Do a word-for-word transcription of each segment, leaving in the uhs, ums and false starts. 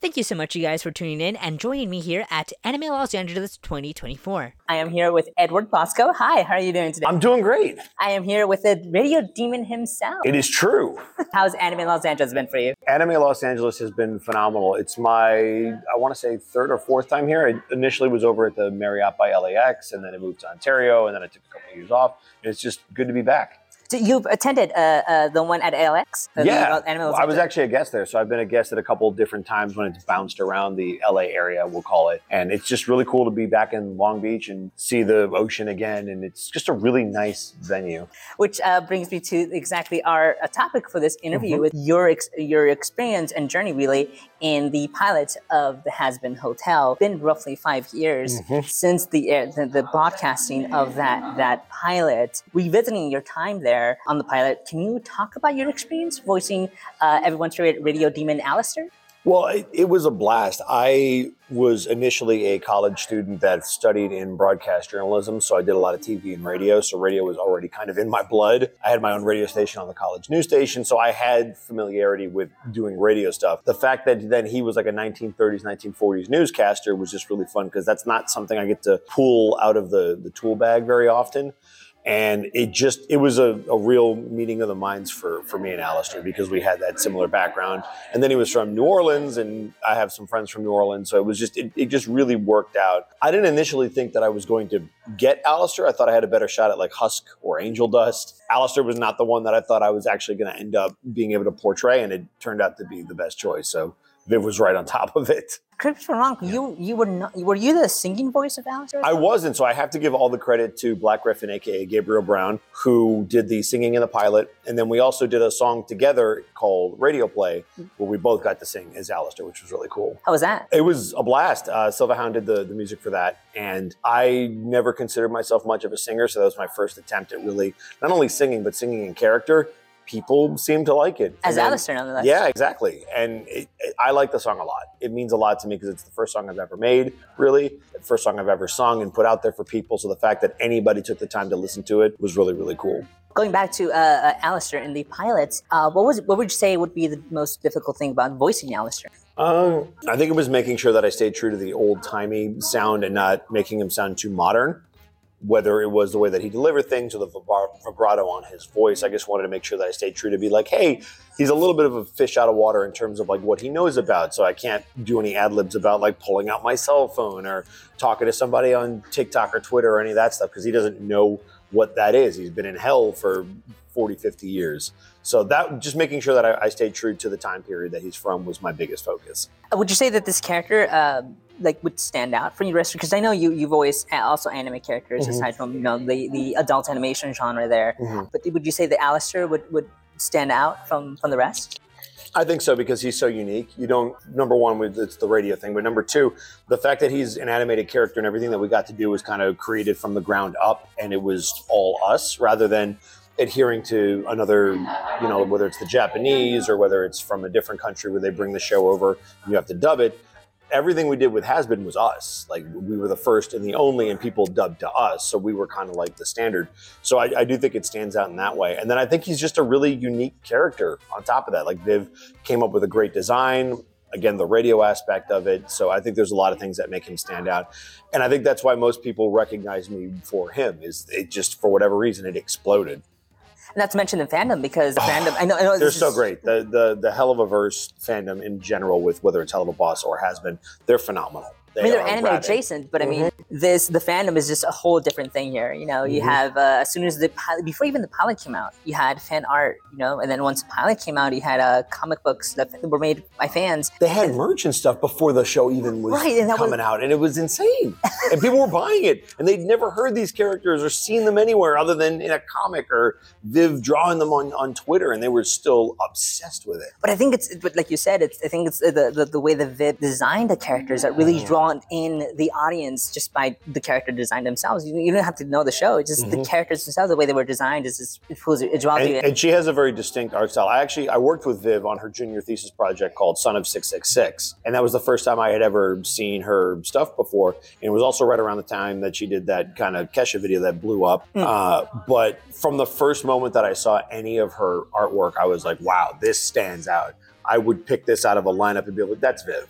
Thank you so much, you guys, for tuning in and joining me here at Anime Los Angeles twenty twenty-four. I am here with Edward Bosco. Hi, how are you doing today? I'm doing great. I am here with the radio demon himself. It is true. How's Anime Los Angeles been for you? Anime Los Angeles has been phenomenal. It's my, I want to say, third or fourth time here. I initially was over at the Marriott by L A X, and then I moved to Ontario, and then I took a couple of years off. And it's just good to be back. So you've attended uh, uh, the one at L A X? Uh, yeah, the Anime Los I was actually a guest there. So I've been a guest at a couple of different times when it's bounced around the L A area, we'll call it. And it's just really cool to be back in Long Beach and see the ocean again. And it's just a really nice venue. Which uh, brings me to exactly our uh, topic for this interview, mm-hmm. with your ex- your experience and journey really in the pilot of the Has-Been Hotel. It's been roughly five years mm-hmm. since the, uh, the the broadcasting of that that pilot. Revisiting your time there on the pilot, can you talk about your experience voicing uh, everyone's favorite radio demon, Alistair? Well, it, it was a blast. I was initially a college student that studied in broadcast journalism, so I did a lot of T V and radio, so radio was already kind of in my blood. I had my own radio station on the college news station, so I had familiarity with doing radio stuff. The fact that then he was like a nineteen thirties, nineteen forties newscaster was just really fun, because that's not something I get to pull out of the, the tool bag very often. And it just, it was a, a real meeting of the minds for, for me and Alistair, because we had that similar background. And then he was from New Orleans, and I have some friends from New Orleans. So it was just, it, it just really worked out. I didn't initially think that I was going to get Alistair. I thought I had a better shot at like Husk or Angel Dust. Alistair was not the one that I thought I was actually going to end up being able to portray, and it turned out to be the best choice. So Viv was right on top of it. Correct me if I'm wrong, yeah. you you were not were you the singing voice of Alistair? I wasn't, so I have to give all the credit to Black Griffin, aka Gabriel Brown, who did the singing in the pilot, and then we also did a song together called Radio Play, where we both got to sing as Alistair, which was really cool. How was that? It was a blast. Uh, Silverhound did the, the music for that, and I never considered myself much of a singer, so that was my first attempt at really not only singing, but singing in character. People seem to like it. As Alistair, nonetheless. Yeah, exactly. And it, it, I like the song a lot. It means a lot to me because it's the first song I've ever made, really. The first song I've ever sung and put out there for people. So the fact that anybody took the time to listen to it was really, really cool. Going back to uh, uh, Alistair in the pilot, uh, what was what would you say would be the most difficult thing about voicing Alistair? Um, I think it was making sure that I stayed true to the old-timey sound and not making him sound too modern. Whether it was the way that he delivered things or the vibrato on his voice, I just wanted to make sure that I stayed true to be like, hey, he's a little bit of a fish out of water in terms of like what he knows about. So I can't do any ad libs about like pulling out my cell phone or talking to somebody on TikTok or Twitter or any of that stuff, because he doesn't know what that is. He's been in hell for forty, fifty years. So that just making sure that I, I stayed true to the time period that he's from was my biggest focus. Would you say that this character uh, like would stand out for you, because I know you you've always also anime characters mm-hmm. aside from you know the, the adult animation genre there. Mm-hmm. But would you say that Alistair would, would stand out from, from the rest? I think so, because he's so unique. You don't, number one, it's the radio thing, but number two, the fact that he's an animated character and everything that we got to do was kind of created from the ground up, and it was all us rather than adhering to another, you know, whether it's the Japanese or whether it's from a different country where they bring the show over and you have to dub it. Everything we did with Has-Been was us. Like, we were the first and the only, and people dubbed to us. So we were kind of like the standard. So I, I do think it stands out in that way. And then I think he's just a really unique character on top of that. Like, Viv came up with a great design. Again, the radio aspect of it. So I think there's a lot of things that make him stand out. And I think that's why most people recognize me for him, is it just, for whatever reason, it exploded. Not to mention the fandom, because the oh, fandom, I know, I know they're this so is... great. The the the Helluvaverse fandom in general, with whether it's Helluva Boss or Has-Been, they're phenomenal. They I mean, they're anime rabid. adjacent, but I mean, mm-hmm. this the fandom is just a whole different thing here. You know, you mm-hmm. have uh, as soon as the pilot, before even the pilot came out, you had fan art. You know, and then once the pilot came out, you had uh, comic books that were made by fans. They had and, merch and stuff before the show even was right, coming was, out, and it was insane. And people were buying it, and they'd never heard these characters or seen them anywhere other than in a comic or Viv drawing them on, on Twitter, and they were still obsessed with it. But I think it's, but like you said, it's I think it's the the, the way that Viv designed the characters that really mm-hmm. drawn in the audience just by the character design themselves. You, you don't have to know the show. It's just mm-hmm. the characters themselves, the way they were designed is just, it pulls it draws you in. And she has a very distinct art style. I actually, I worked with Viv on her junior thesis project called Son of six six six. And that was the first time I had ever seen her stuff before. And it was also right around the time that she did that kind of Kesha video that blew up. Mm. Uh, but from the first moment that I saw any of her artwork, I was like, wow, this stands out. I would pick this out of a lineup and be like, that's Viv.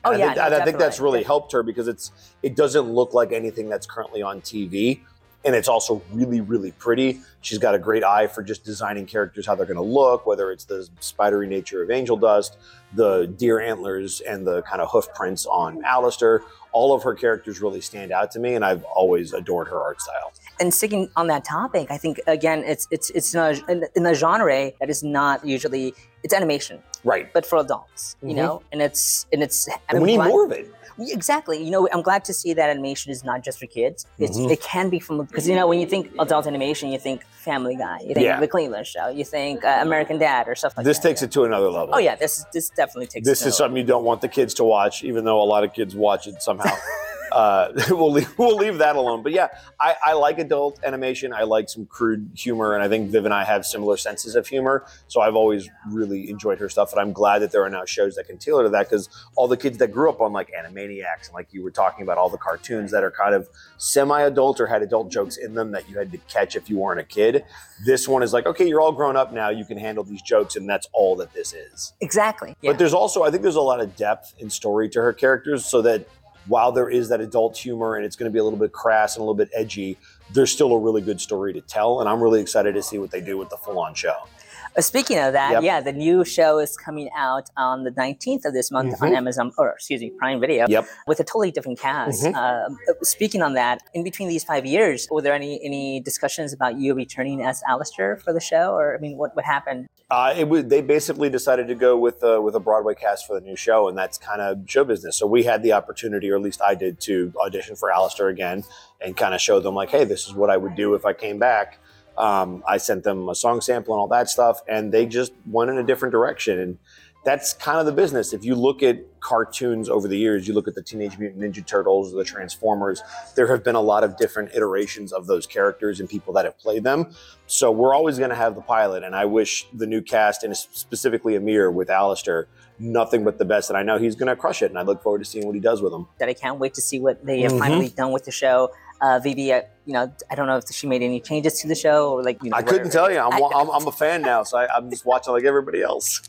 Oh, I yeah, think, no, and I think that's definitely. really helped her because it's it doesn't look like anything that's currently on T V. And it's also really, really pretty. She's got a great eye for just designing characters, how they're going to look, whether it's the spidery nature of Angel Dust, the deer antlers, and the kind of hoof prints on Alistair. All of her characters really stand out to me, and I've always adored her art style. And sticking on that topic, I think again, it's it's it's in a, in a genre that is not usually it's animation, Right. but for adults, you Mhm. know, and it's and it's. And we need more of it. Exactly. You know, I'm glad to see that animation is not just for kids. It's Mhm. it can be from because you know when you think adult animation, you think Family Guy, you think Yeah. The Cleveland Show, you think uh, American Dad or stuff like This that. takes it to another level. Oh yeah, this this definitely takes. This it is to- something you don't want the kids to watch, even though a lot of kids watch it somehow. uh, we'll leave, we'll leave that alone. But yeah, I, I like adult animation. I like some crude humor, and I think Viv and I have similar senses of humor. So I've always really enjoyed her stuff, and I'm glad that there are now shows that can tailor to that because all the kids that grew up on like Animaniacs and like you were talking about, all the cartoons that are kind of semi-adult or had adult jokes in them that you had to catch if you weren't a kid. This one is like, okay, you're all grown up now. You can handle these jokes, and that's all that this is. Exactly. Yeah. But there's also, I think there's a lot of depth and story to her characters so that while there is that adult humor and it's going to be a little bit crass and a little bit edgy, there's still a really good story to tell. And I'm really excited to see what they do with the full-on show. Uh, speaking of that, Yep. yeah, the new show is coming out on the nineteenth of this month on Mhm. Amazon, or excuse me, Prime Video, Yep. with a totally different cast. Mhm. Uh, speaking on that, in between these five years, were there any any discussions about you returning as Alistair for the show, or I mean, what what happened? Uh, it was, they basically decided to go with uh, with a Broadway cast for the new show, and that's kind of show business. So we had the opportunity, or at least I did, to audition for Alistair again and kind of show them like, hey, this is what I would do if I came back. Um, I sent them a song sample and all that stuff, and they just went in a different direction. And that's kind of the business. If you look at cartoons over the years, you look at the Teenage Mutant Ninja Turtles, the Transformers, there have been a lot of different iterations of those characters and people that have played them. So we're always going to have the pilot, and I wish the new cast, and specifically Amir with Alistair, nothing but the best. And I know he's going to crush it, and I look forward to seeing what he does with them. That I can't wait to see what they have Mhm. finally done with the show. Uh, Vivi, uh, you know, I don't know if she made any changes to the show or like. You know, I couldn't whatever. tell you. I'm, I- I'm, I'm a fan now, so I, I'm just watching like everybody else.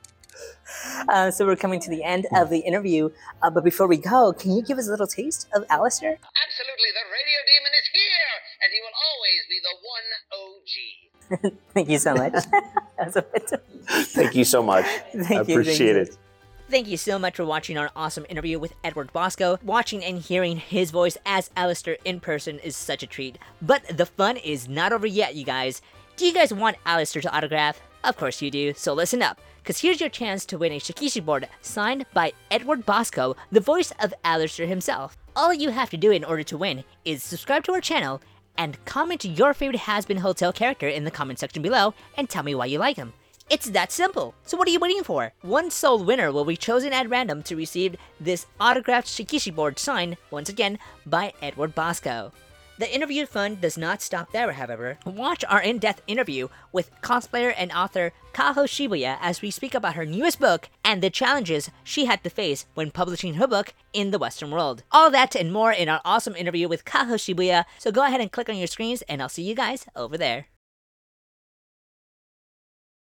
Uh, so we're coming to the end of the interview, uh, but before we go, can you give us a little taste of Alistair? Absolutely, the radio demon is here, and he will always be the one O G. Thank you so much. That's a bit- Thank you so much. Thank I you, appreciate thank it. Thank you so much for watching our awesome interview with Edward Bosco. Watching and hearing his voice as Alistair in person is such a treat. But the fun is not over yet, you guys. Do you guys want Alistair to autograph? Of course you do, so listen up, because here's your chance to win a Shikishi board signed by Edward Bosco, the voice of Alistair himself. All you have to do in order to win is subscribe to our channel and comment your favorite Has-Been Hotel character in the comment section below and tell me why you like him. It's that simple. So what are you waiting for? One sole winner will be chosen at random to receive this autographed Shikishi board signed, once again, by Edward Bosco. The interview fun does not stop there, however. Watch our in-depth interview with cosplayer and author Kaho Shibuya as we speak about her newest book and the challenges she had to face when publishing her book in the Western world. All that and more in our awesome interview with Kaho Shibuya, so go ahead and click on your screens and I'll see you guys over there.